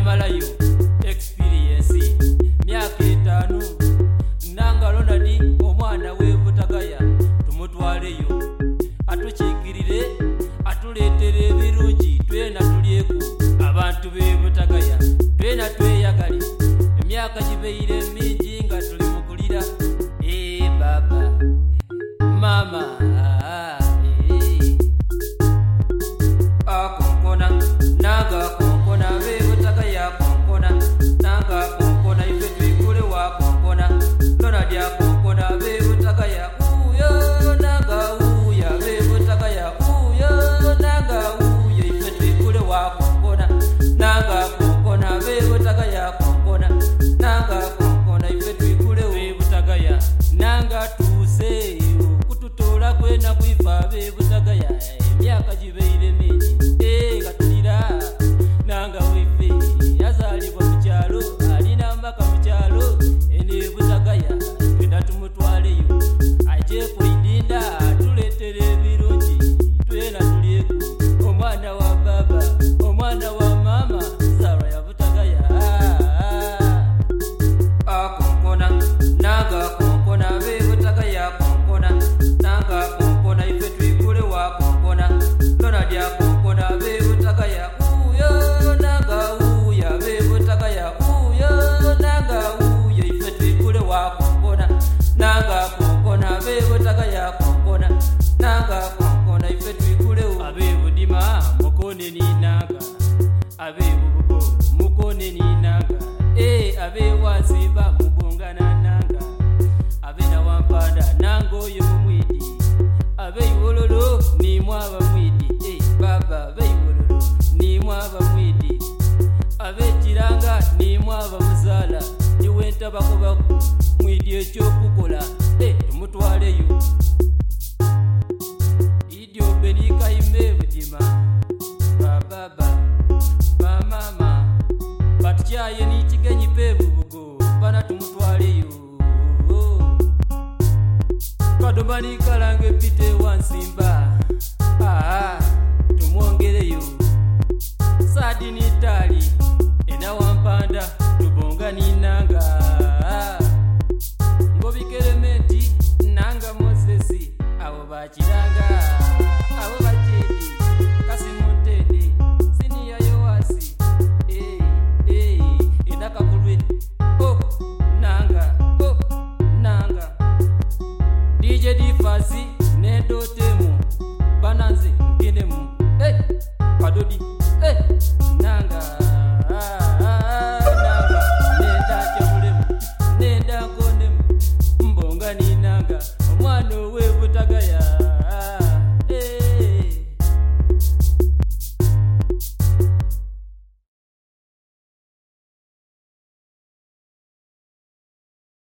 yamalayo experience myaka 5 nanga Ronald omwana we Butagaya tumutwaleyo atuchikirire atuletere ebirungi twena tulyeku abantu be Butagaya twena tweyagale emyaka gibeire mingi nga tuli mukulira baba mama akonkona naga konkona be Butagaya konkona naga konkona ife twikule wa konkona Ronald akonkona be Butagaya uyo naga uya be Butagaya uyo naga uya ife twikule wa konkona naga konkona be Butagaya konkona naga konkona ife twikule we Butagaya nanga tuse kututola kwena kwifa be Butagaya emyaka gibeire mingi gatulira nanga wife yazalibwa mu kyalo alina mbaka mu kyalo ene Butagaya twenda tumutwaleyo aje kuidinda tuletere ebirungi twena tulyeku omwana wa baba omwana wa mama Zara ya Butagaya akonkona naga konkona be Butagaya konkona naga konkona ife twikule wa konkona Ronald akonkona be Butagaya uyo naga uya be Butagaya uyo naga uya ife twikule wa konkona naga konkona be Butagaya konkona naga konkona ife twikule abe budima mukone ni naga abe bubugo mukone ni naga abe waziba mubongana nanga abe na wampanda nango yo mumwidi abe iwololo ni mwaba mwidi baba abe iwololo ni mwaba mwidi abe kiranga ni mwaba muzala niwenta bakobaku mwidi ekyokukola tumutwaleyo idio benika ime budima baba mama batyaye ni kigenyi pebugo bana tumutwaleyo kadomani kalange pite wansimba tumwongereyo sadini tali